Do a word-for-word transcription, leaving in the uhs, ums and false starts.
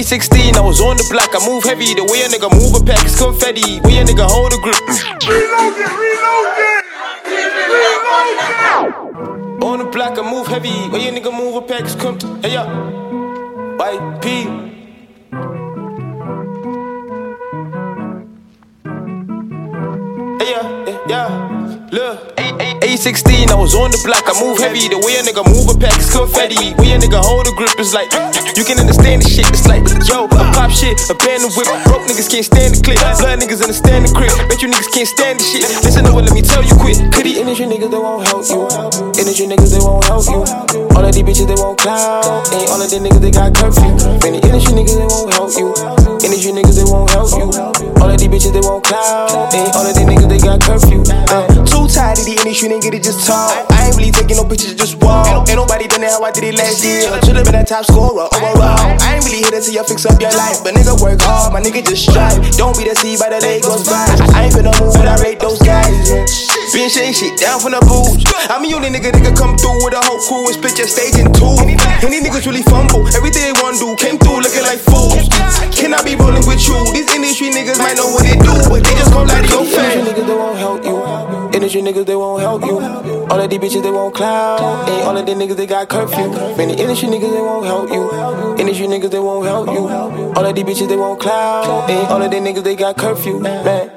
age sixteen, I was on the block. I move heavy, the way a nigga move a pack is confetti. Way a nigga hold a grip. Reload it, reload it! Reload it! On the block, I move heavy. Way a nigga move a pack is confetti. Hey, yeah. Y P. Hey, yeah, yeah, yeah. Look. age sixteen, I was on the block. I move heavy, the way a nigga move a pack is confetti. Way a nigga hold a grip is like, you can understand this shit. It's like, yo, I pop shit, abandon whip. Broke niggas can't stand the clip. Blood niggas understand the grip. Bet you niggas can't stand the shit. Listen to what, let me tell you quick. Could the industry niggas, they won't help you. Industry niggas, they won't help you. All of these bitches, they won't clout. Ain't all of these niggas, they got curfew. Many industry niggas, they won't help you. Industry niggas, they won't help you. All of these bitches, they won't clout. Ain't all of these niggas, they got curfew. Uh, too tired of the industry, nigga, they just talk. I ain't really taking no pictures, just walk. Ain't, ain't nobody done it how I did it last year. Should've been a top scorer overall. I ain't really here to see you fix up your life, but nigga work hard, my nigga just strive. Don't be deceived by the day goes by. I ain't finna move, but I rate those guys. Been shake shit down from the booze. I'm the only nigga that can come through with a whole crew and split your stage in two. And these niggas really fumble. Everything they wanna do came through looking like fools. Can I be rolling with you? These industry niggas might know what they do, but they just gon' lie to your face. Industry niggas, they won't help you. Industry niggas, they won't help you. All of these bitches, they won't clout. Ain't all of these niggas, they got curfew. Many industry niggas, they won't help you. Industry niggas, they won't help you. All of these bitches, they won't clout. Ain't all of these niggas, they got curfew. Man.